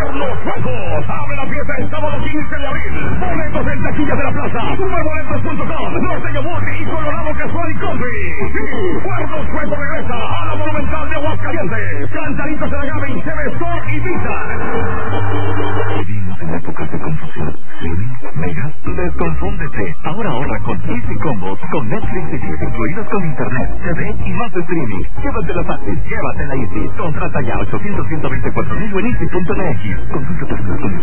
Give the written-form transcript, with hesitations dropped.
Carlos Juegos. Abre la fiesta el sábado 15 de abril. Boletos en taquillas de la plaza. Superboletos.com. Norteño Multi y Colorado Casual y Country. Sí, Carlos Juegos regresa a la Monumental de Aguascalientes. Cantaritos de la Gabe, TV Store y Visa. Vivimos en épocas de confusión. Streaming, mega, desconfúndete. Ahora ahorra con Easy Combos, con Netflix y Disney incluidos con internet, TV y más streaming. Llévatela fácil, llévatela Easy. Contrata ya 800-124-1000 en Easy.mx. Consulta términos.